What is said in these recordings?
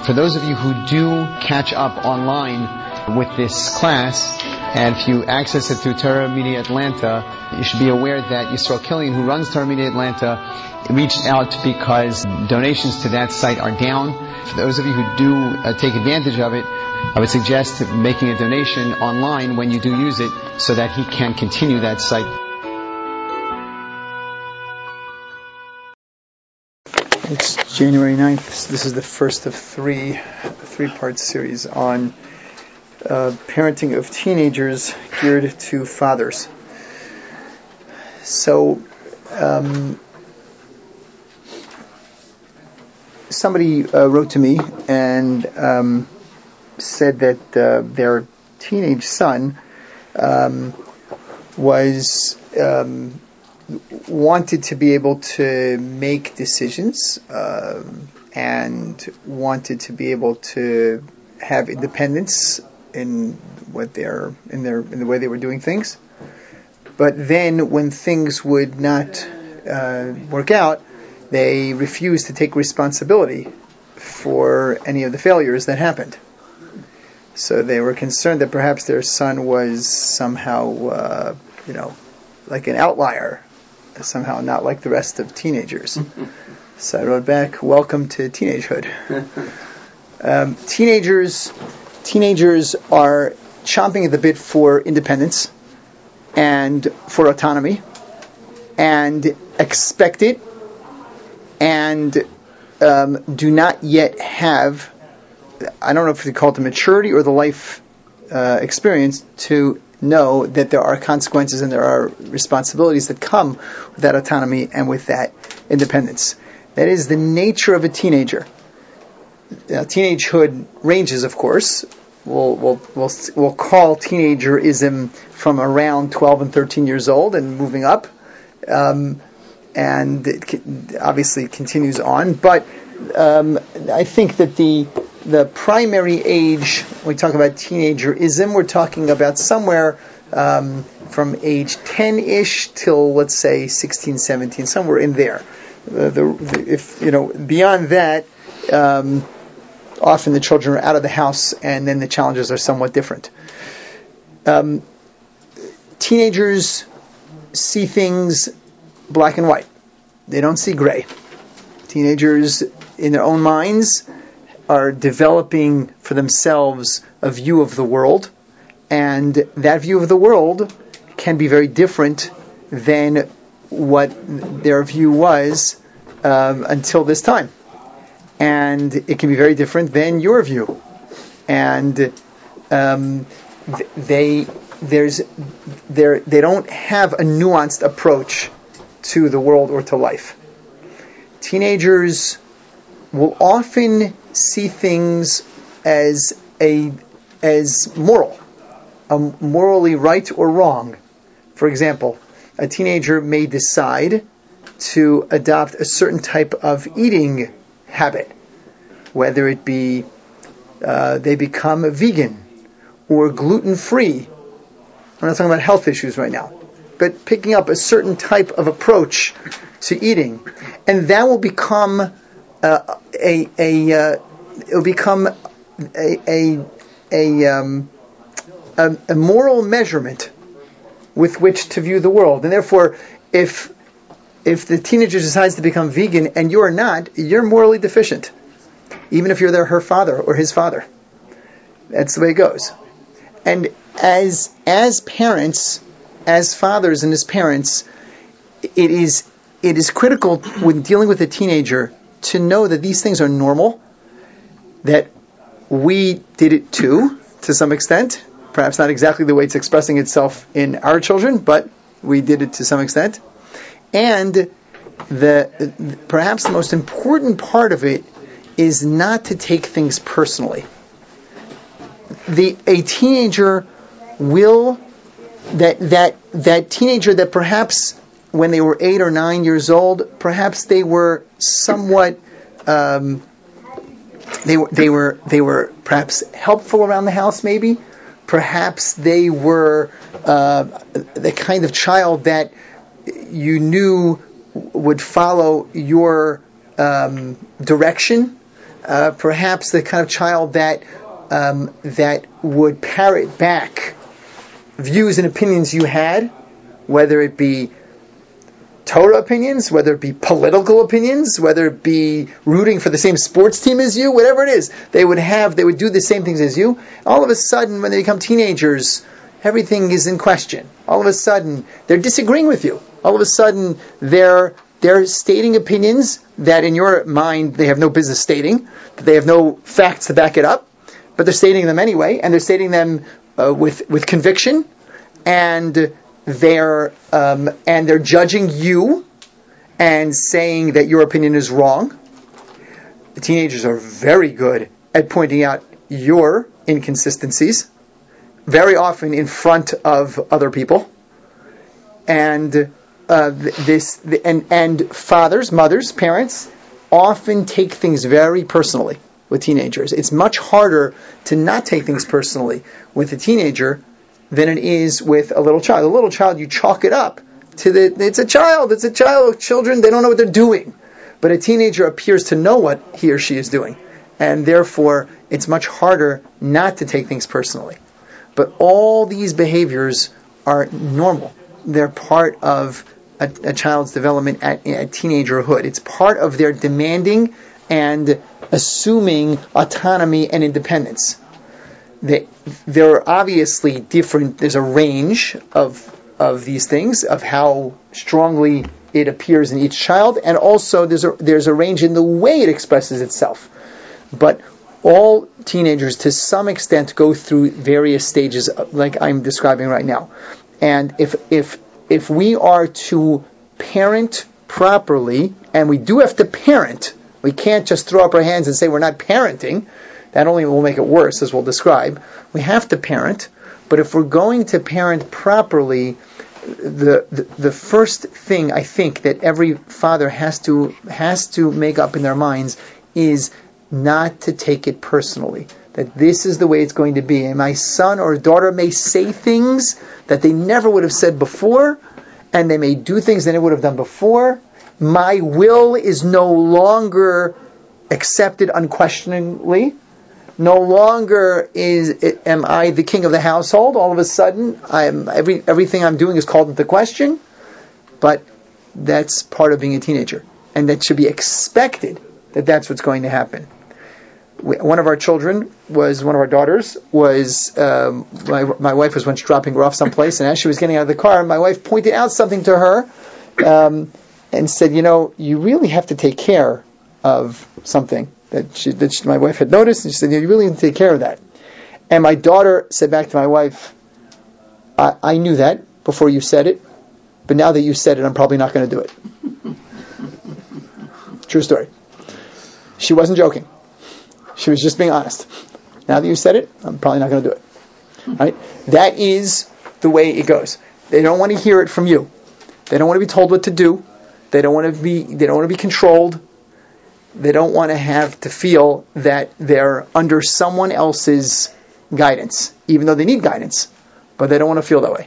For those of you who do catch up online with this class, and if you access it through Torah Media Atlanta, you should be aware that Yisrael Killian, who runs Torah Media Atlanta, reached out because donations to that site are down. For those of you who do take advantage of it, I would suggest making a donation online when you do use it so that he can continue that site. It's January 9th. This is the first of three-part series on parenting of teenagers geared to fathers. So, somebody wrote to me and said that their teenage son wanted to be able to make decisions and wanted to be able to have independence in the way they were doing things. But then when things would not work out, they refused to take responsibility for any of the failures that happened. So they were concerned that perhaps their son was somehow, like an outlier, somehow not like the rest of teenagers. So I wrote back, welcome to teenagehood. Teenagers are chomping at the bit for independence and for autonomy, and expect it, and do not yet have, I don't know if they call it the maturity or the life experience to know that there are consequences and there are responsibilities that come with that autonomy and with that independence. That is the nature of a teenager. Teenagehood ranges, of course. We'll call teenagerism from around 12 and 13 years old and moving up, and it obviously continues on. But I think that the primary age, when we talk about teenagerism, we're talking about somewhere from age 10-ish till, let's say, 16, 17, somewhere in there. Beyond that, often the children are out of the house, and then the challenges are somewhat different. Teenagers see things black and white. They don't see gray. Teenagers, in their own minds, are developing for themselves a view of the world, and that view of the world can be very different than what their view was until this time. And it can be very different than your view. And they don't have a nuanced approach to the world or to life. Teenagers will often see things as moral, morally right or wrong. For example, a teenager may decide to adopt a certain type of eating habit, whether it be they become a vegan or gluten-free. I'm not talking about health issues right now, but picking up a certain type of approach to eating, and that will become a moral measurement with which to view the world. And therefore, if the teenager decides to become vegan and you're not, you're morally deficient, even if you're her father or his father. That's the way it goes. And as parents, as fathers and as parents, it is critical when dealing with a teenager to know that these things are normal, that we did it too, to some extent, perhaps not exactly the way it's expressing itself in our children, but we did it to some extent. And perhaps the most important part of it is not to take things personally. A teenager will, that teenager that perhaps when they were 8 or 9 years old, perhaps they were somewhat, they were perhaps helpful around the house, maybe. Perhaps they were the kind of child that you knew would follow your direction, perhaps the kind of child that would parrot back views and opinions you had, whether it be Torah opinions, whether it be political opinions, whether it be rooting for the same sports team as you, whatever it is, they would do the same things as you. All of a sudden, when they become teenagers, everything is in question. All of a sudden, they're disagreeing with you. All of a sudden, they're stating opinions that in your mind they have no business stating, that they have no facts to back it up, but they're stating them anyway, and they're stating them with conviction, and they're judging you and saying that your opinion is wrong. The teenagers are very good at pointing out your inconsistencies, very often in front of other people, and fathers, mothers, parents often take things very personally with teenagers. It's much harder to not take things personally with a teenager than it is with a little child. A little child, you chalk it up to it's a child. Children, they don't know what they're doing. But a teenager appears to know what he or she is doing. And therefore, it's much harder not to take things personally. But all these behaviors are normal. They're part of a child's development at teenagerhood. It's part of their demanding and assuming autonomy and independence. There are obviously different, there's a range of these things, of how strongly it appears in each child, and also there's a range in the way it expresses itself. But all teenagers, to some extent, go through various stages, like I'm describing right now. And if we are to parent properly, and we do have to parent, we can't just throw up our hands and say we're not parenting. That only will make it worse, as we'll describe. We have to parent, but if we're going to parent properly, the first thing I think that every father has to make up in their minds is not to take it personally. That this is the way it's going to be. And my son or daughter may say things that they never would have said before, and they may do things that they would have done before. My will is no longer accepted unquestioningly. No longer am I the king of the household. All of a sudden, everything I'm doing is called into question. But that's part of being a teenager, and that should be expected. That's what's going to happen. One of our daughters was my wife was once dropping her off someplace, and as she was getting out of the car, my wife pointed out something to her and said, you really have to take care of something that my wife had noticed, and she said, you really need to take care of that. And my daughter said back to my wife, I knew that before you said it, but now that you said it, I'm probably not going to do it. True story. She wasn't joking. She was just being honest. Now that you said it, I'm probably not going to do it. Right? That is the way it goes. They don't want to hear it from you. They don't want to be told what to do. They don't want to be controlled. They don't want to have to feel that they're under someone else's guidance, even though they need guidance, but they don't want to feel that way.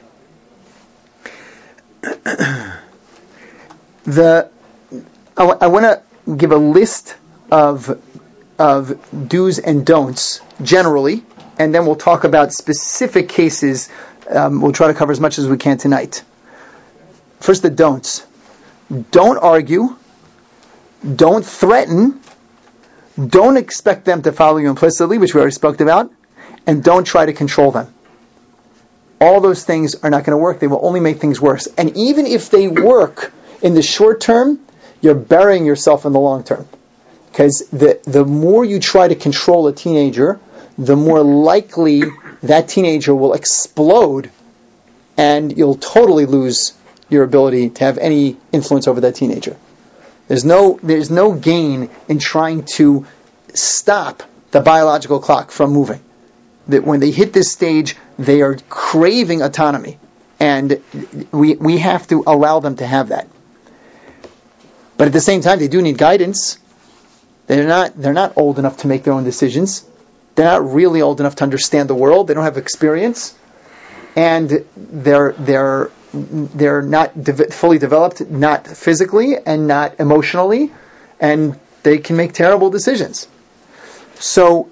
I want to give a list of do's and don'ts generally, and then we'll talk about specific cases. We'll try to cover as much as we can tonight. First, the don'ts. Don't argue. Don't threaten. Don't expect them to follow you implicitly, which we already spoke about. And don't try to control them. All those things are not going to work. They will only make things worse. And even if they work in the short term, you're burying yourself in the long term. Because the more you try to control a teenager, the more likely that teenager will explode, and you'll totally lose your ability to have any influence over that teenager. There's no gain in trying to stop the biological clock from moving. That when they hit this stage, they are craving autonomy, and we have to allow them to have that. But at the same time, they do need guidance. They're not old enough to make their own decisions. They're not really old enough to understand the world. They don't have experience, and they're not fully developed, not physically and not emotionally, and they can make terrible decisions. So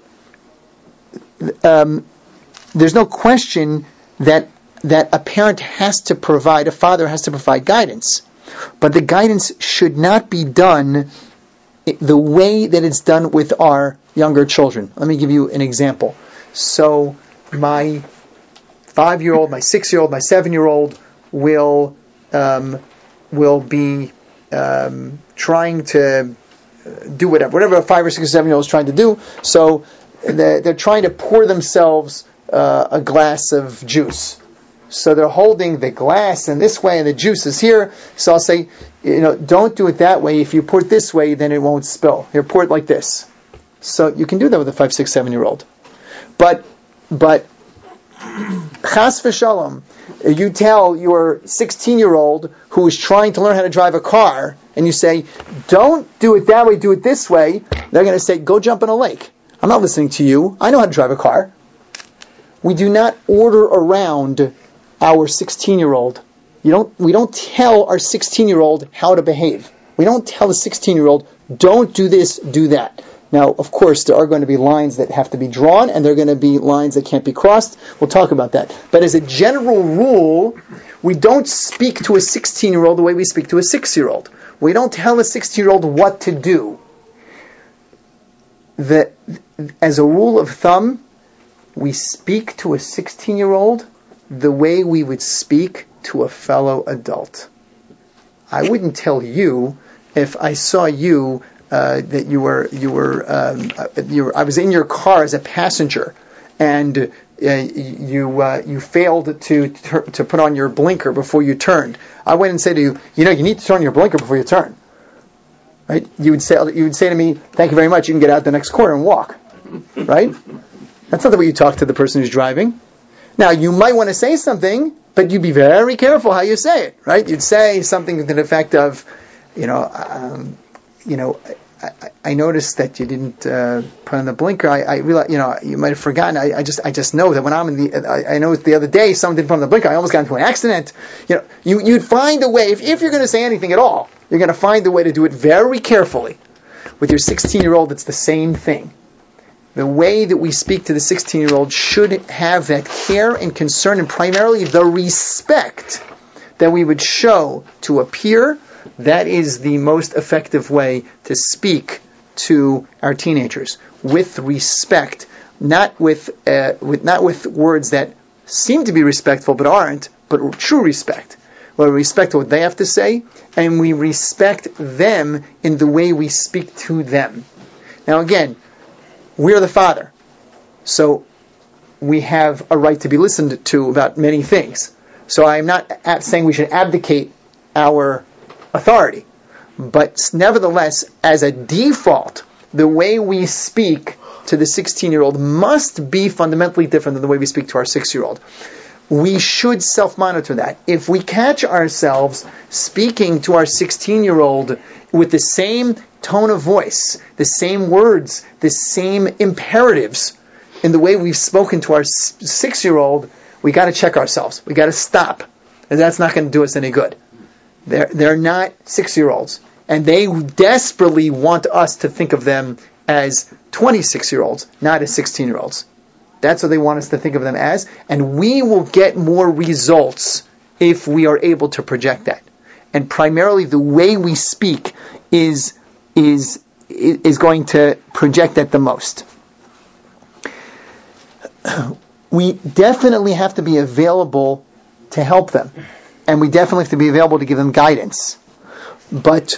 there's no question that a parent has to provide, a father has to provide guidance. But the guidance should not be done the way that it's done with our younger children. Let me give you an example. So my 5-year-old, my 6-year-old, my 7-year-old will be trying to do whatever a 5 or 6 or 7-year-old is trying to do. So they're trying to pour themselves a glass of juice. So they're holding the glass in this way and the juice is here. So I'll say, don't do it that way. If you pour it this way, then it won't spill. Here, pour it like this. So you can do that with a 5, 6, 7-year-old. But chas v'shalom, you tell your 16-year-old who is trying to learn how to drive a car, and you say, don't do it that way, do it this way, they're going to say, go jump in a lake. I'm not listening to you. I know how to drive a car. We do not order around our 16-year-old. We don't tell our 16-year-old how to behave. We don't tell the 16-year-old, don't do this, do that. Now, of course, there are going to be lines that have to be drawn, and there are going to be lines that can't be crossed. We'll talk about that. But as a general rule, we don't speak to a 16-year-old the way we speak to a 6-year-old. We don't tell a 16-year-old what to do. As a rule of thumb, we speak to a 16-year-old the way we would speak to a fellow adult. I wouldn't tell you if I saw you that I was in your car as a passenger, and you failed to put on your blinker before you turned. I wouldn't say to you, you need to turn on your blinker before you turn. Right? You would say to me, thank you very much. You can get out the next corner and walk. Right? That's not the way you talk to the person who's driving. Now, you might want to say something, but you'd be very careful how you say it, right? You'd say something to the effect of, I noticed that you didn't put on the blinker. I realize, you might have forgotten. I just know that when I'm I know the other day someone didn't put on the blinker. I almost got into an accident. You'd find a way, if you're going to say anything at all, you're going to find a way to do it very carefully. With your 16-year-old, it's the same thing. The way that we speak to the 16-year-old should have that care and concern, and primarily the respect that we would show to a peer. That is the most effective way to speak to our teenagers, with respect, not with words that seem to be respectful but aren't, but true respect. Where we respect what they have to say, and we respect them in the way we speak to them. Now again, we are the father, so we have a right to be listened to about many things. So I'm not saying we should abdicate our authority, but nevertheless, as a default, the way we speak to the 16-year-old must be fundamentally different than the way we speak to our 6-year-old. We should self-monitor that. If we catch ourselves speaking to our 16-year-old with the same tone of voice, the same words, the same imperatives in the way we've spoken to our 6-year-old, we got to check ourselves. We got to stop. And that's not going to do us any good. They're not 6-year-olds. And they desperately want us to think of them as 26-year-olds, not as 16-year-olds. That's what they want us to think of them as. And we will get more results if we are able to project that. And primarily the way we speak is going to project that the most. We definitely have to be available to help them. And we definitely have to be available to give them guidance. But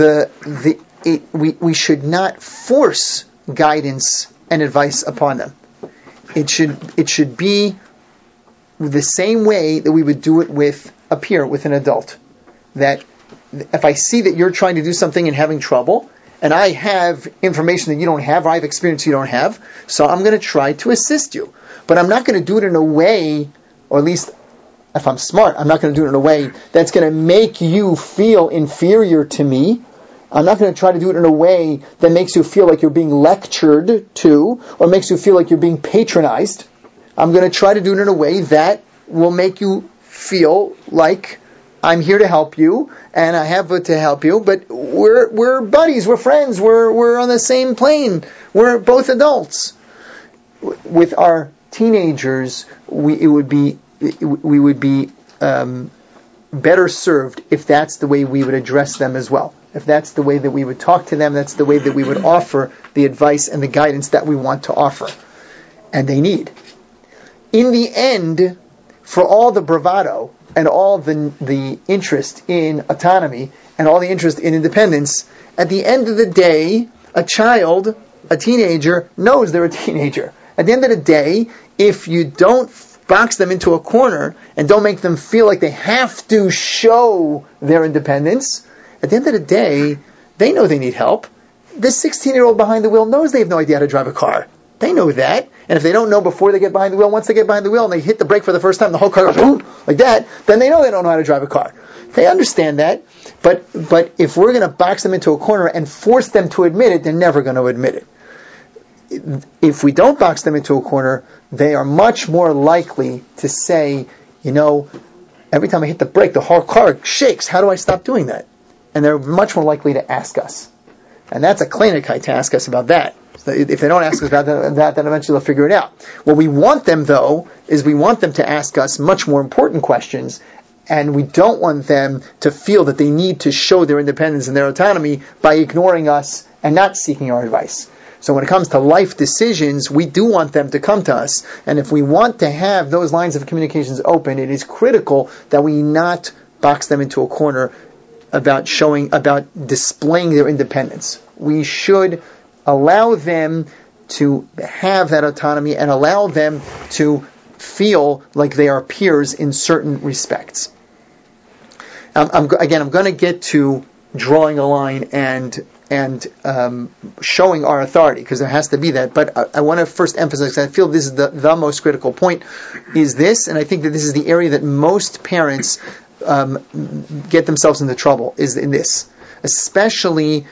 we should not force guidance and advice upon them. It should be the same way that we would do it with a peer, with an adult. That if I see that you're trying to do something and having trouble, and I have information that you don't have, or I have experience you don't have, so I'm going to try to assist you. But I'm not going to do it in a way, or at least if I'm smart, I'm not going to do it in a way that's going to make you feel inferior to me. I'm not going to try to do it in a way that makes you feel like you're being lectured to, or makes you feel like you're being patronized. I'm going to try to do it in a way that will make you feel like I'm here to help you, and I have to help you, but we're buddies, we're friends, we're on the same plane, we're both adults. With our teenagers, we would be better served if that's the way we would address them as well. If that's the way that we would talk to them, that's the way that we would offer the advice and the guidance that we want to offer. And they need. In the end, for all the bravado and all the interest in autonomy and all the interest in independence, at the end of the day, a child, a teenager, knows they're a teenager. At the end of the day, if you don't box them into a corner and don't make them feel like they have to show their independence, at the end of the day, they know they need help. The 16-year-old behind the wheel knows they have no idea how to drive a car. They know that. And if they don't know before they get behind the wheel, once they get behind the wheel and they hit the brake for the first time, the whole car goes boom, like that, then they know they don't know how to drive a car. They understand that. But if we're going to box them into a corner and force them to admit it, they're never going to admit it. If we don't box them into a corner, they are much more likely to say, every time I hit the brake, the whole car shakes. How do I stop doing that? And they're much more likely to ask us. And that's a kleinigkeit to ask us about that. So if they don't ask us about that, then eventually they'll figure it out. What we want them, though, is we want them to ask us much more important questions, and we don't want them to feel that they need to show their independence and their autonomy by ignoring us and not seeking our advice. So when it comes to life decisions, we do want them to come to us. And if we want to have those lines of communications open, it is critical that we not box them into a corner about displaying their independence. We should allow them to have that autonomy and allow them to feel like they are peers in certain respects. I'm going to get to drawing a line and showing our authority, because there has to be that. But I want to first emphasize, I feel this is the most critical point, is this, and I think that this is the area that most parents get themselves into trouble, is in this. Especially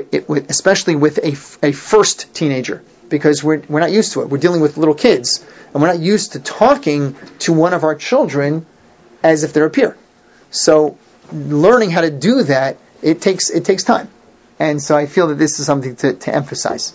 with a first teenager, because we're not used to it. We're dealing with little kids, and we're not used to talking to one of our children as if they're a peer. So learning how to do that, it takes time. And so I feel that this is something to emphasize.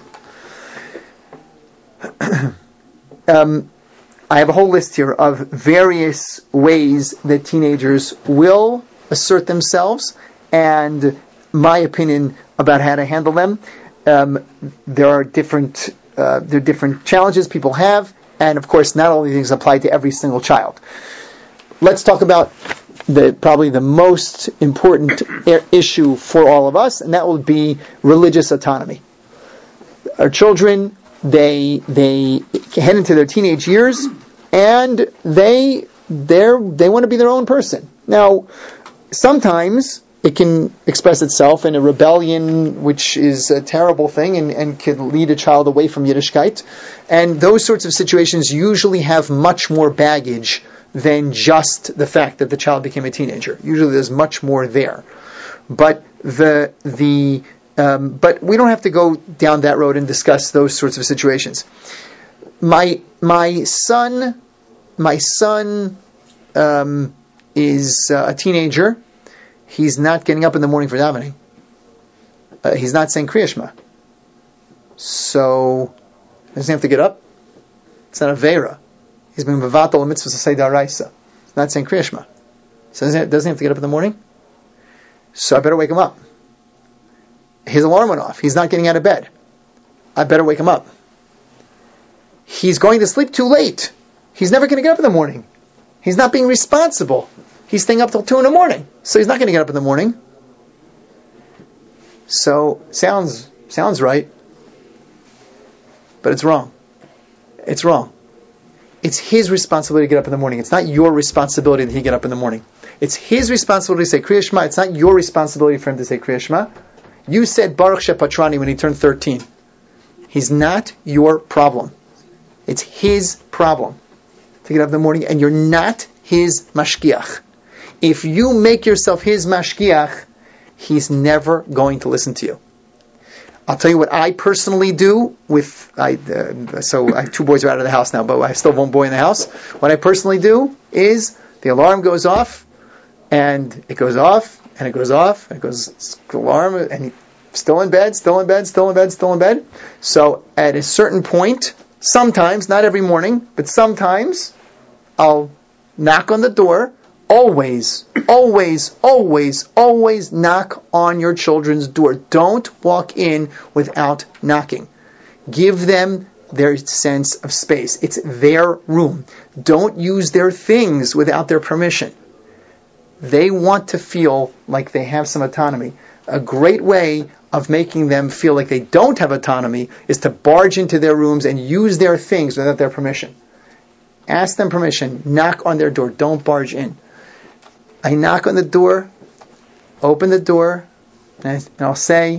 I have a whole list here of various ways that teenagers will assert themselves, and my opinion about how to handle them. There are different challenges people have, and of course not all these things apply to every single child. Let's talk about probably the most important issue for all of us, and that will be religious autonomy. Our children, they head into their teenage years, and they want to be their own person. Now, sometimes it can express itself in a rebellion, which is a terrible thing and could lead a child away from Yiddishkeit. And those sorts of situations usually have much more baggage than just the fact that the child became a teenager. Usually there's much more there. But but we don't have to go down that road and discuss those sorts of situations. My son is a teenager. He's not getting up in the morning for davening. He's not saying Kriya Shema. So, he doesn't have to get up. It's not a Veira. He's been mevatel a mitzvah to say daraisa. He's not saying Kriya Shema. So, he doesn't have to get up in the morning. So, I better wake him up. His alarm went off. He's not getting out of bed. I better wake him up. He's going to sleep too late. He's never going to get up in the morning. He's not being responsible. He's staying up till 2 a.m, so he's not going to get up in the morning. So, sounds right, but it's wrong. It's wrong. It's his responsibility to get up in the morning. It's not your responsibility that he get up in the morning. It's his responsibility to say Kriya Shema. It's not your responsibility for him to say Kriya Shema. You said Baruch Shepatrani when he turned 13. He's not your problem. It's his problem to get up in the morning, and you're not his mashgiach. If you make yourself his mashgiach, he's never going to listen to you. I'll tell you what I personally do so I have 2 boys are out of the house now, but I still have 1 boy in the house. What I personally do is the alarm goes off, And it goes off, and it goes off, and it goes alarm, and he's still in bed, still in bed, still in bed, still in bed. So at a certain point, sometimes, not every morning, but sometimes, I'll knock on the door. Always, always, always, always knock on your children's door. Don't walk in without knocking. Give them their sense of space. It's their room. Don't use their things without their permission. They want to feel like they have some autonomy. A great way of making them feel like they don't have autonomy is to barge into their rooms and use their things without their permission. Ask them permission. Knock on their door. Don't barge in. I knock on the door, open the door, and I'll say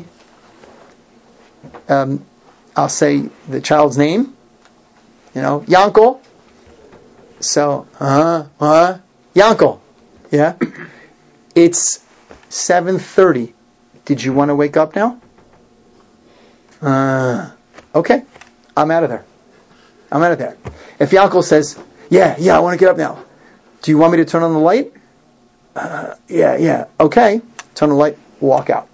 the child's name, Yankel. So, Yankel. Yeah? It's 7:30. Did you want to wake up now? Okay. I'm out of there. If Yankel says, yeah, I want to get up now. Do you want me to turn on the light? Yeah. Okay. Turn on the light. Walk out.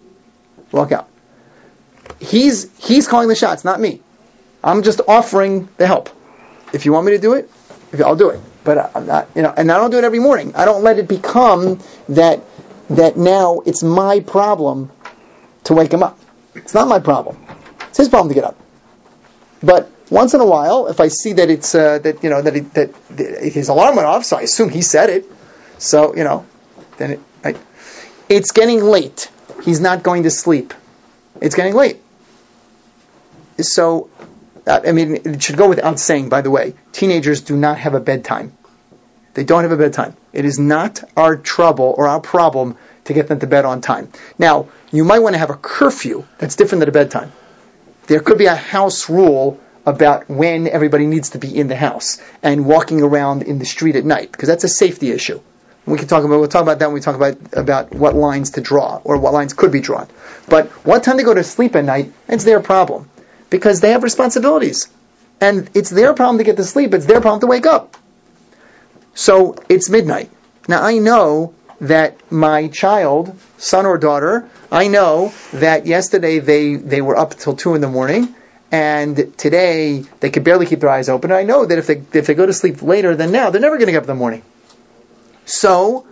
He's calling the shots, not me. I'm just offering the help. If you want me to do it, I'll do it. But I'm not, and I don't do it every morning. I don't let it become that now it's my problem to wake him up. It's not my problem. It's his problem to get up. But once in a while, if I see that it's that his alarm went off, so I assume he said it. So then it's getting late. He's not going to sleep. It's getting late. So, it should go without saying, by the way, teenagers do not have a bedtime. They don't have a bedtime. It is not our trouble or our problem to get them to bed on time. Now, you might want to have a curfew that's different than a bedtime. There could be a house rule about when everybody needs to be in the house and walking around in the street at night, because that's a safety issue. We'll talk about that when we talk about what lines to draw or what lines could be drawn. But what time to go to sleep at night, it's their problem. Because they have responsibilities. And it's their problem to get to sleep, it's their problem to wake up. So it's midnight. Now I know that my child, son or daughter, I know that yesterday they were up till 2 a.m, and today they could barely keep their eyes open. And I know that if they go to sleep later than now, they're never going to get up in the morning. So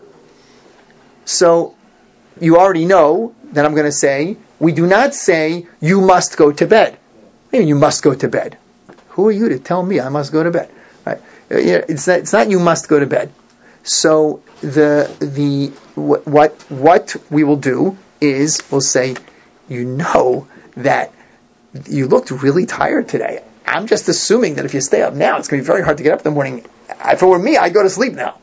you already know that I'm going to say, we do not say, you must go to bed. Maybe you must go to bed. Who are you to tell me I must go to bed? Right? It's not you must go to bed. So what we will do is we'll say, that you looked really tired today. I'm just assuming that if you stay up now, it's going to be very hard to get up in the morning. If it were me, I'd go to sleep now.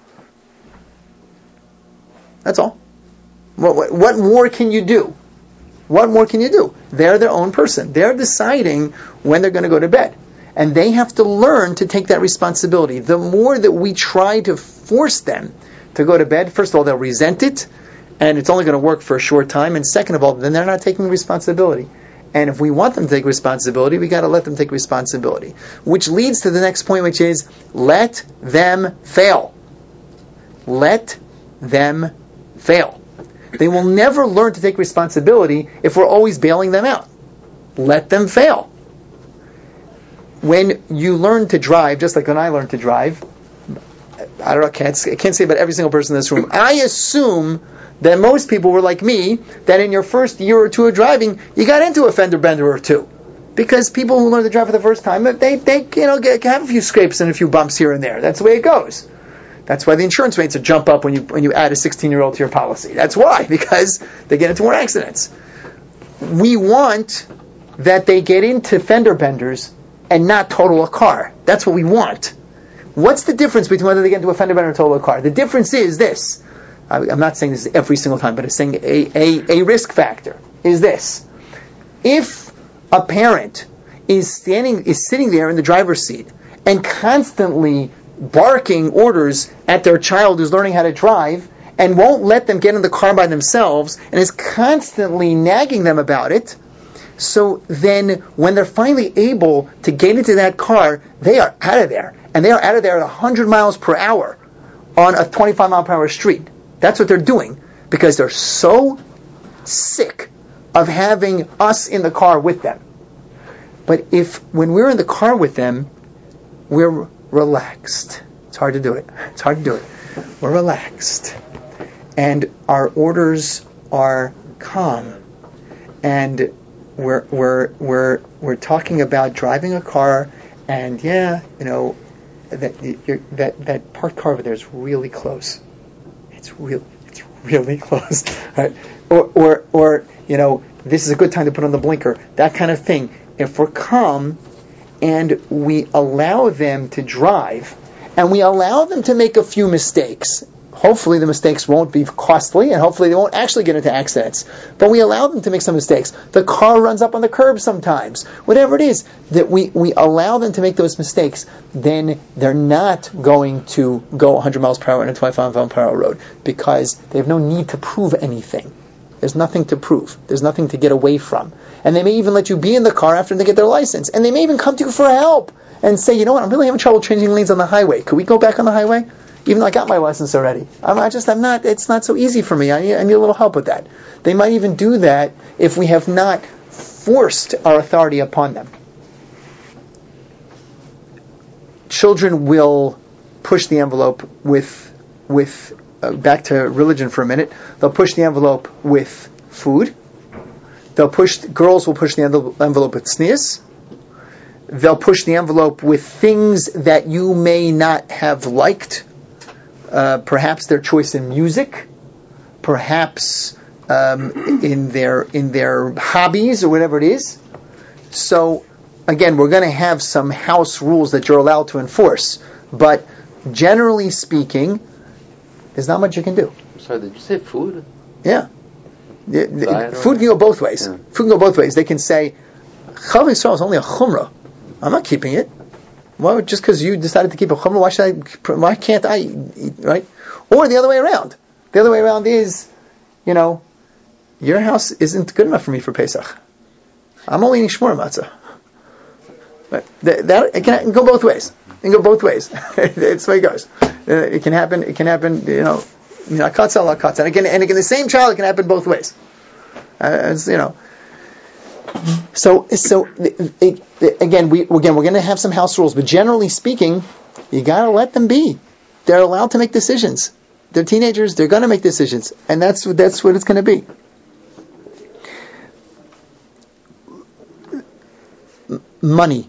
That's all. What more can you do? What more can you do? They're their own person. They're deciding when they're going to go to bed. And they have to learn to take that responsibility. The more that we try to force them to go to bed, first of all, they'll resent it, and it's only going to work for a short time. And second of all, then they're not taking responsibility. And if we want them to take responsibility, we got to let them take responsibility. Which leads to the next point, which is, let them fail. Let them fail. They will never learn to take responsibility if we're always bailing them out. Let them fail. When you learn to drive, just like when I learned to drive, I don't know, I can't say about every single person in this room. I assume that most people were like me, that in your first year or two of driving, you got into a fender bender or two. Because people who learn to drive for the first time, they have a few scrapes and a few bumps here and there. That's the way it goes. That's why the insurance rates jump up when you add a 16-year-old to your policy. That's why, because they get into more accidents. We want that they get into fender benders and not total a car. That's what we want. What's the difference between whether they get into a fender bender or total a car? The difference is this. I'm not saying this every single time, but I'm saying a risk factor is this. If a parent is sitting there in the driver's seat and constantly barking orders at their child who's learning how to drive and won't let them get in the car by themselves and is constantly nagging them about it, so then when they're finally able to get into that car, they are out of there. And they are out of there at 100 miles per hour on a 25 mile per hour street. That's what they're doing, because they're so sick of having us in the car with them. But if, when we're in the car with them, we're relaxed. It's hard to do it. We're relaxed. And our orders are calm. And we're talking about driving a car, and that parked car over there is really close. It's really close, right? Or this is a good time to put on the blinker. That kind of thing. If we're calm and we allow them to drive, and we allow them to make a few mistakes, hopefully the mistakes won't be costly, and hopefully they won't actually get into accidents, but we allow them to make some mistakes. The car runs up on the curb sometimes. Whatever it is, that we allow them to make those mistakes, then they're not going to go 100 miles per hour on a 25 mile per hour road, because they have no need to prove anything. There's nothing to prove. There's nothing to get away from. And they may even let you be in the car after they get their license. And they may even come to you for help and say, you know what, I'm really having trouble changing lanes on the highway. Could we go back on the highway? Even though I got my license already. It's not so easy for me. I need a little help with that. They might even do that if we have not forced our authority upon them. Children will push the envelope with back to religion for a minute. They'll push the envelope with food. Girls will push the envelope with tznius. They'll push the envelope with things that you may not have liked. Perhaps their choice in music, perhaps in their hobbies or whatever it is. So again, we're going to have some house rules that you're allowed to enforce, but generally speaking, there's not much you can do. Sorry, did you say food? Yeah. Food can go both ways. Yeah. Food can go both ways. They can say, Chalav Yisrael is only a chumrah. I'm not keeping it. Why, just because you decided to keep a chumrah, why can't I eat, right? Or the other way around. The other way around is, your house isn't good enough for me for Pesach. I'm only eating shmur matzah. Right? It can go both ways. It can go both ways. It's the way it goes. It can happen, katza. And again, the same child, it can happen both ways. Again, we're going to have some house rules, but generally speaking, you got to let them be. They're allowed to make decisions. They're teenagers. They're going to make decisions, and that's what it's going to be. Money.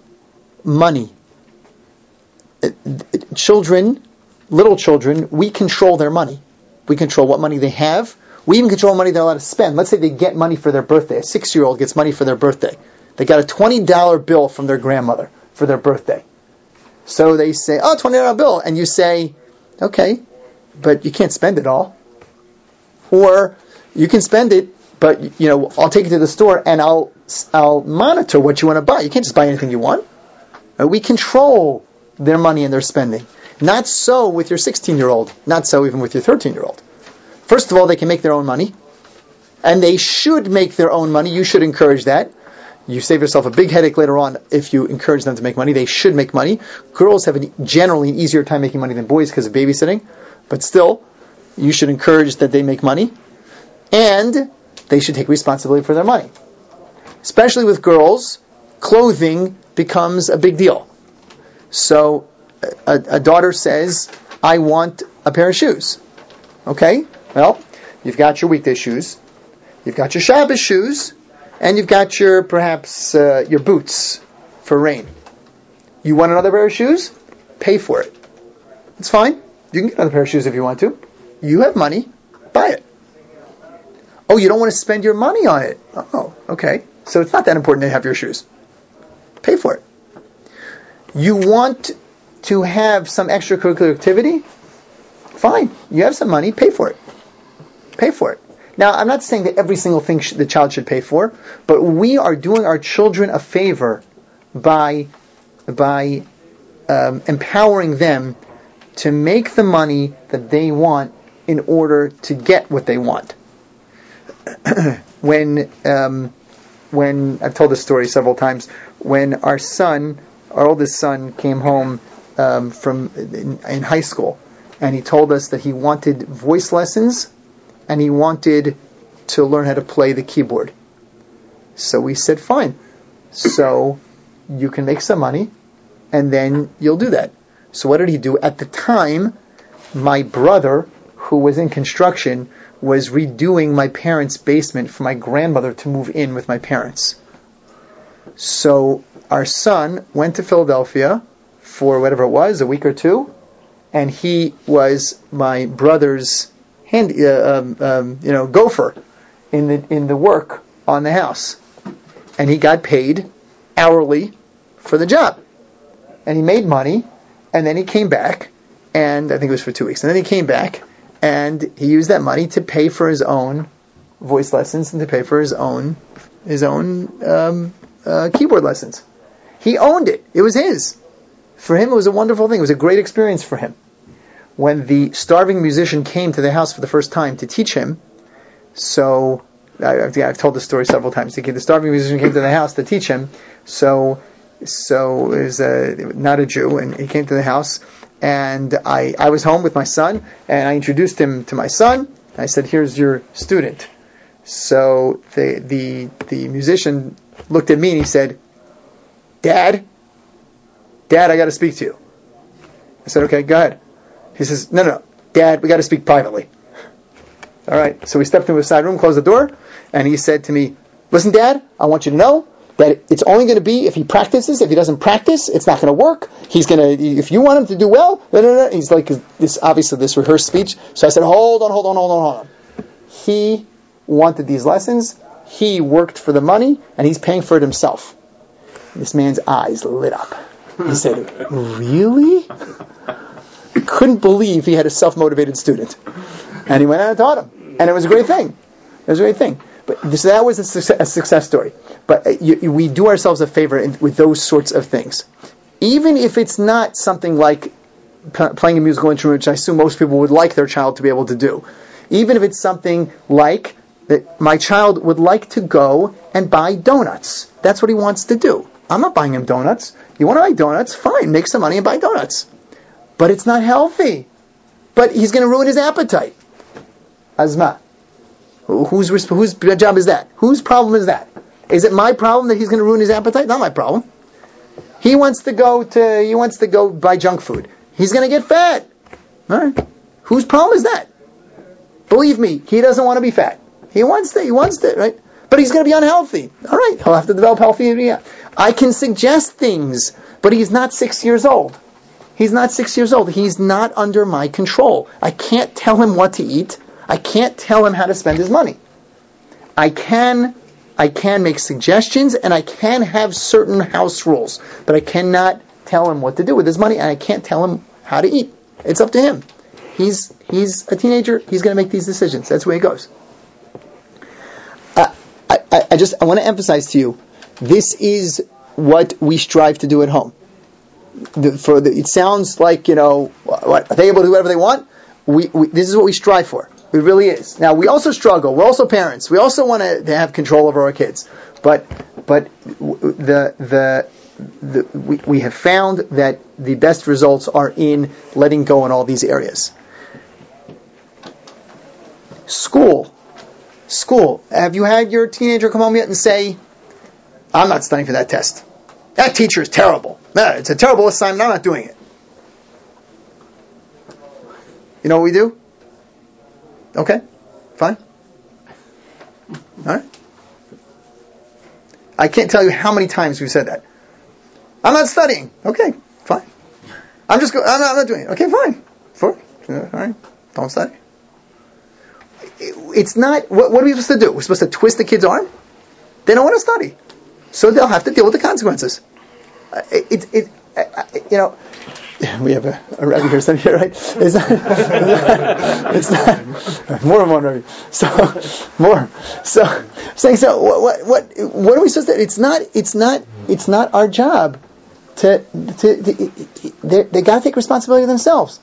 Little children, we control their money. We control what money they have. We even control money they're allowed to spend. Let's say they get money for their birthday. A 6-year-old gets money for their birthday. They got a $20 bill from their grandmother for their birthday. So they say, $20 bill. And you say, okay, but you can't spend it all. Or you can spend it, but I'll take it to the store and I'll monitor what you want to buy. You can't just buy anything you want. We control their money and their spending. Not so with your 16-year-old. Not so even with your 13-year-old. First of all, they can make their own money. And they should make their own money. You should encourage that. You save yourself a big headache later on if you encourage them to make money. They should make money. Girls have generally an easier time making money than boys because of babysitting. But still, you should encourage that they make money. And they should take responsibility for their money. Especially with girls, clothing becomes a big deal. So a daughter says, I want a pair of shoes. Okay? Well, you've got your weekday shoes, you've got your Shabbos shoes, and you've got your boots for rain. You want another pair of shoes? Pay for it. It's fine. You can get another pair of shoes if you want to. You have money. Buy it. Oh, you don't want to spend your money on it. Oh, okay. So it's not that important to have your shoes. Pay for it. You want to have some extracurricular activity? Fine. You have some money. Pay for it. Pay for it. Now, I'm not saying that every single thing the child should pay for, but we are doing our children a favor by empowering them to make the money that they want in order to get what they want. When I've told this story several times, when our oldest son, came home in high school, and he told us that he wanted voice lessons, and he wanted to learn how to play the keyboard. So we said, fine. So you can make some money, and then you'll do that. So what did he do? At the time, my brother, who was in construction, was redoing my parents' basement for my grandmother to move in with my parents. So our son went to Philadelphia for whatever it was, a week or two, and he was my brother's gopher in the work on the house, and he got paid hourly for the job, and he made money, and then he came back, and I think it was for 2 weeks, and then he came back, and he used that money to pay for his own voice lessons and to pay for his own keyboard lessons. He owned it. It was his. For him, it was a wonderful thing. It was a great experience for him. When the starving musician came to the house for the first time to teach him, so I've told this story several times. The starving musician came to the house to teach him. So it was not a Jew, and he came to the house, and I was home with my son, and I introduced him to my son. I said, "Here's your student." So the musician looked at me and he said, Dad, I got to speak to you. I said, "Okay, go ahead." He says, No, Dad, we got to speak privately. All right, so we stepped into a side room, closed the door, and he said to me, "Listen, Dad, I want you to know that it's only going to be if he practices. If he doesn't practice, it's not going to work. He's going to, if you want him to do well, He's like this rehearsed speech. So I said, hold on. He wanted these lessons. He worked for the money, and he's paying for it himself. This man's eyes lit up. He said, "Really?" I couldn't believe he had a self-motivated student. And he went out and taught him. And it was a great thing. But so that was a success story. But we do ourselves a favor with those sorts of things. Even if it's not something like playing a musical instrument, which I assume most people would like their child to be able to do. Even if it's something like that my child would like to go and buy donuts. That's what he wants to do. I'm not buying him donuts. You want to buy donuts? Fine, make some money and buy donuts. But it's not healthy. But he's going to ruin his appetite. Azma. Whose job is that? Whose problem is that? Is it my problem that he's going to ruin his appetite? Not my problem. He wants to go buy junk food. He's going to get fat. All right. Whose problem is that? Believe me, he doesn't want to be fat. He wants to, right? But he's going to be unhealthy. All right, he'll have to develop healthy. I can suggest things, but he's not 6 years old. He's not under my control. I can't tell him what to eat. I can't tell him how to spend his money. I can make suggestions, and I can have certain house rules, but I cannot tell him what to do with his money, and I can't tell him how to eat. It's up to him. He's a teenager. He's going to make these decisions. That's where he goes. I want to emphasize to you, this is what we strive to do at home. It sounds like, what, are they able to do whatever they want? This is what we strive for. It really is. Now, we also struggle. We're also parents. We also want to have control over our kids. But we have found that the best results are in letting go in all these areas. School. Have you had your teenager come home yet and say, "I'm not studying for that test. That teacher is terrible. It's a terrible assignment. I'm not doing it." You know what we do? Okay, fine. All right. I can't tell you how many times we've said that. "I'm not studying." Okay, fine. I'm not doing it. Okay, fine. All right. Don't study. It's not. What are we supposed to do? We're supposed to twist the kid's arm? They don't want to study, so they'll have to deal with the consequences. We have a Rebbe here, son here, right? It's not more than one Rebbe. More. So saying, what are we supposed to? It's not our job to they got to take responsibility themselves.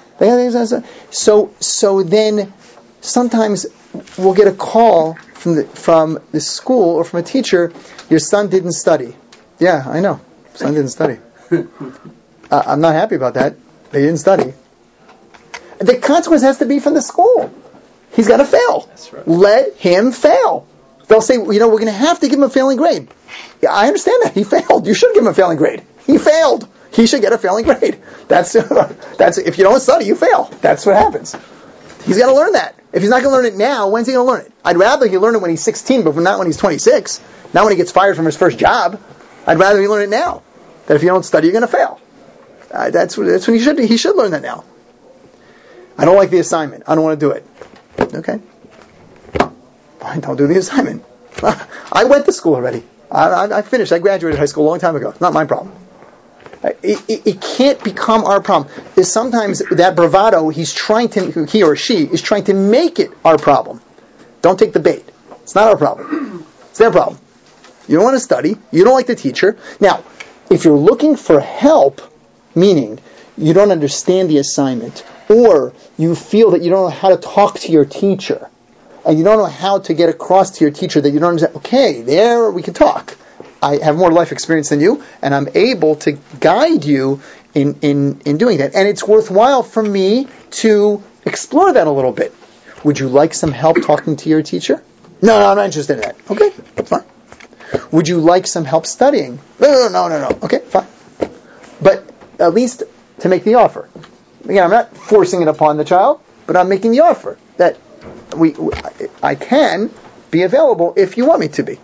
So then sometimes we'll get a call from the school or from a teacher. "Your son didn't study." Yeah, I know. Son didn't study. I'm not happy about that. They didn't study. The consequence has to be from the school. He's got to fail. That's right. Let him fail. They'll say, we're going to have to give him a failing grade. Yeah, I understand that. He failed. You should give him a failing grade. He failed. He should get a failing grade. That's if you don't study, you fail. That's what happens. He's got to learn that. If he's not going to learn it now, when's he going to learn it? I'd rather he learn it when he's 16, but not when he's 26. Not when he gets fired from his first job. I'd rather he learn it now. That if you don't study, you're going to fail. That's when he should learn that now. I don't like the assignment. I don't want to do it. Okay. Fine, don't do the assignment. I went to school already. I finished. I graduated high school a long time ago. It's not my problem. It can't become our problem. Is sometimes that bravado he or she is trying to make it our problem. Don't take the bait. It's not our problem. It's their problem. You don't want to study. You don't like the teacher. Now, if you're looking for help, meaning you don't understand the assignment, or you feel that you don't know how to talk to your teacher, and you don't know how to get across to your teacher that you don't understand, okay, there we can talk. I have more life experience than you, and I'm able to guide you in doing that. And it's worthwhile for me to explore that a little bit. Would you like some help talking to your teacher? No, I'm not interested in that. Okay, fine. Would you like some help studying? No. Okay, fine. But at least to make the offer. Again, I'm not forcing it upon the child, but I'm making the offer that I can be available if you want me to be.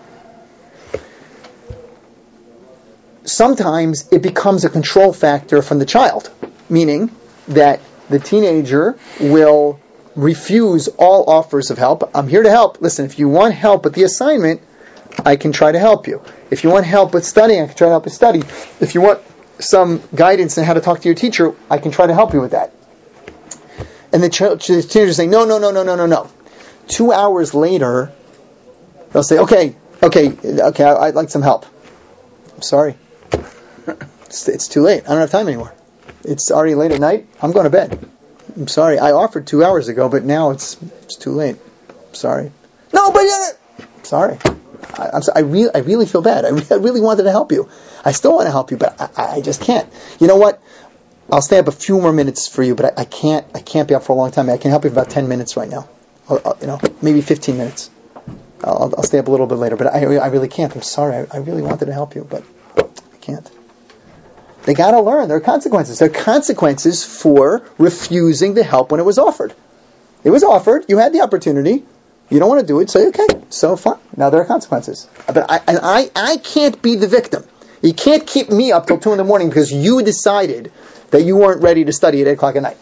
Sometimes it becomes a control factor from the child, meaning that the teenager will refuse all offers of help. I'm here to help. Listen, if you want help with the assignment, I can try to help you. If you want help with studying, I can try to help you study. If you want some guidance on how to talk to your teacher, I can try to help you with that. And the teenager saying, no. 2 hours later, they'll say, okay, I'd like some help. I'm sorry. It's too late. I don't have time anymore. It's already late at night. I'm going to bed. I'm sorry. I offered 2 hours ago, but now it's too late. I'm sorry. No, but sorry. I'm sorry. I really feel bad. I really wanted to help you. I still want to help you, but I just can't. You know what? I'll stay up a few more minutes for you, but I can't be up for a long time. I can help you for about 10 minutes right now. Maybe 15 minutes. I'll stay up a little bit later, but I really can't. I'm sorry. I really wanted to help you, but I can't. They got to learn. There are consequences. There are consequences for refusing the help when it was offered. It was offered. You had the opportunity. You don't want to do it. Say, okay, so fine. Now there are consequences. But I can't be the victim. You can't keep me up till 2 a.m. because you decided that you weren't ready to study at 8 o'clock at night.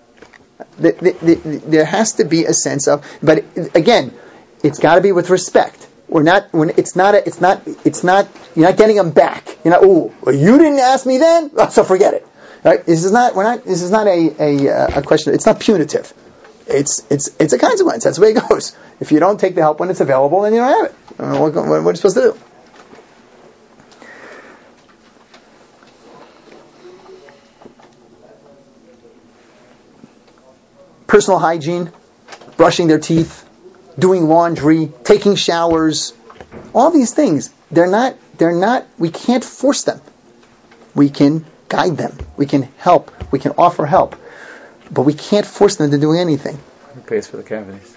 There has to be a sense of, but again, it's got to be with respect. You're not getting them back. You're not, you didn't ask me then, so forget it. Right? This is not a question. It's not punitive. It's a consequence. That's the way it goes. If you don't take the help when it's available, then you don't have it. What are you supposed to do? Personal hygiene, brushing their teeth, doing laundry, taking showers, all these things, they're not, we can't force them. We can guide them. We can help. We can offer help. But we can't force them to do anything. It pays for the cavities.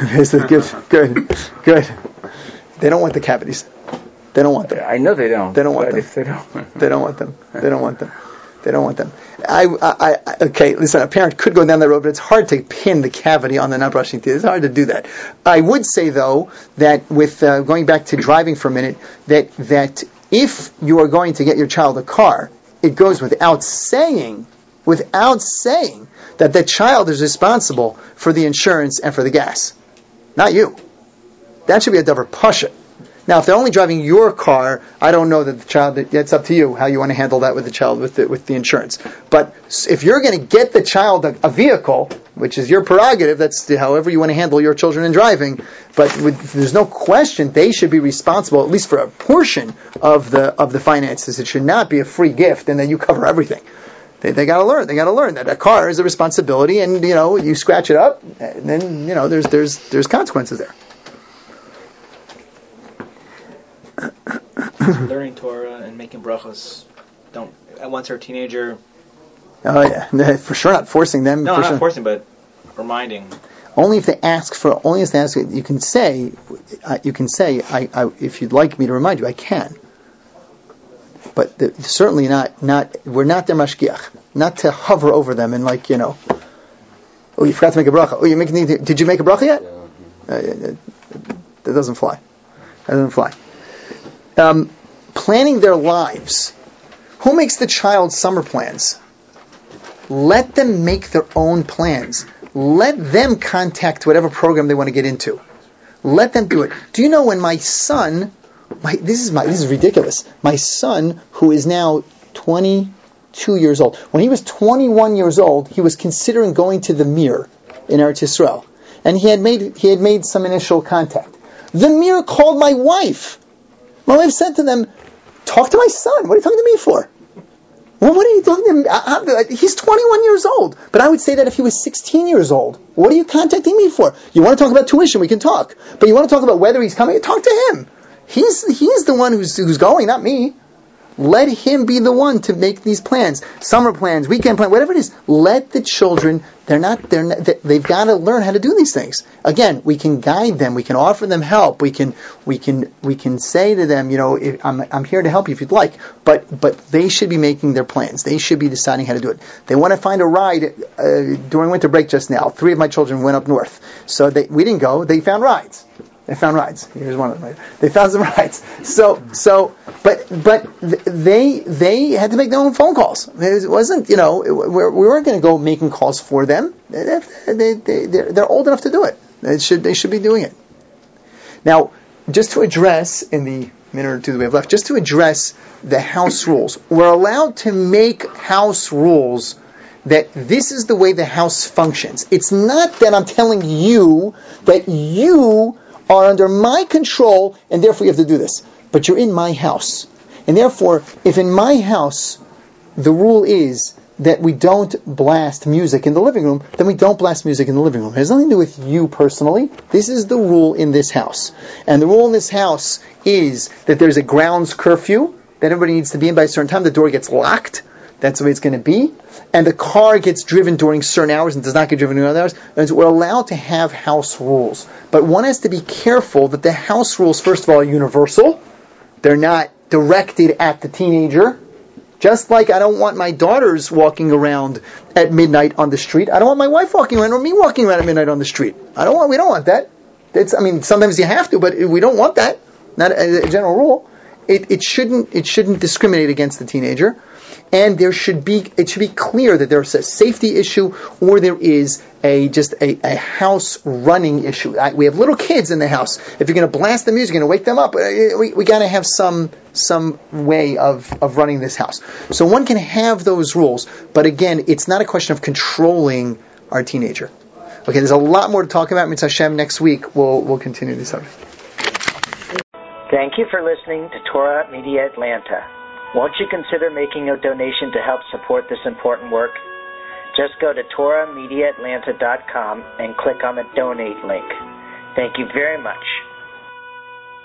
Good. They don't want the cavities. They don't want them. I know they don't. They don't want them. If they don't. They don't want them. They don't want them. They don't want them. Okay, listen, a parent could go down that road, but it's hard to pin the cavity on the not brushing teeth. It's hard to do that. I would say, though, that with going back to driving for a minute, that if you are going to get your child a car, it goes without saying that the child is responsible for the insurance and for the gas. Not you. That should be a davar pasha. Now, if they're only driving your car, I don't know that the child. It's up to you how you want to handle that with the child with the insurance. But if you're going to get the child a vehicle, which is your prerogative, that's however you want to handle your children in driving. But there's no question they should be responsible at least for a portion of the finances. It should not be a free gift and then you cover everything. They got to learn. They got to learn that a car is a responsibility, and you scratch it up, and then there's consequences there. Learning Torah and making brachos once they're a teenager, Oh yeah, for sure not forcing them. No, for not sure. forcing, but reminding. Only if they ask for. Only if they ask. You can say. I, if you'd like me to remind you, I can. But certainly not. We're not their mashgiach. Not to hover over them and Oh, you forgot to make a bracha. Oh, did you make a bracha yet? That doesn't fly. That doesn't fly. Planning their lives. Who makes the child's summer plans? Let them make their own plans. Let them contact whatever program they want to get into. Let them do it. Do you know when my son, this is ridiculous. My son, who is now 22 years old, when he was 21 years old, he was considering going to the Mir in Eretz Yisrael, and he had made some initial contact. The Mir called my wife. My wife said to them, "Talk to my son. What are you talking to me for?" Well, what are you talking to him? He's 21 years old. But I would say that if he was 16 years old, what are you contacting me for? You want to talk about tuition, we can talk. But you want to talk about whether he's coming, talk to him. He's the one who's going, not me. Let him be the one to make these plans, summer plans, weekend plans, whatever it is. Let the children. They've got to learn how to do these things. Again, we can guide them. We can offer them help. We can say to them, I'm here to help you if you'd like. But they should be making their plans. They should be deciding how to do it. They want to find a ride during winter break just now. 3 of my children went up north, so we didn't go. They found rides. Here's one of them. They found some rides. But they had to make their own phone calls. It wasn't, we weren't going to go making calls for them. They're old enough to do it. They should be doing it. Now, just to address, in the minute or two that we have left, just to address the house rules. We're allowed to make house rules that this is the way the house functions. It's not that I'm telling you that you are under my control, and therefore you have to do this. But you're in my house. And therefore, if in my house, the rule is that we don't blast music in the living room, then we don't blast music in the living room. It has nothing to do with you personally. This is the rule in this house. And the rule in this house is that there's a grounds curfew, that everybody needs to be in by a certain time. The door gets locked. That's the way it's going to be. And the car gets driven during certain hours and does not get driven during other hours. And so we're allowed to have house rules. But one has to be careful that the house rules, first of all, are universal. They're not directed at the teenager. Just like I don't want my daughters walking around at midnight on the street. I don't want my wife walking around or me walking around at midnight on the street. We don't want that. Sometimes you have to, but we don't want that. Not a general rule. It shouldn't discriminate against the teenager. And it should be clear that there's a safety issue or there is a house running issue. We have little kids in the house. If you're going to blast the music, you're going to wake them up. We got to have some way of running this house. So one can have those rules, but again, it's not a question of controlling our teenager. Okay, there's a lot more to talk about. Mitzvah Hashem, next week we'll continue this subject. Thank you for listening to Torah Media Atlanta. Won't you consider making a donation to help support this important work? Just go to TorahMediaAtlanta.com and click on the donate link. Thank you very much.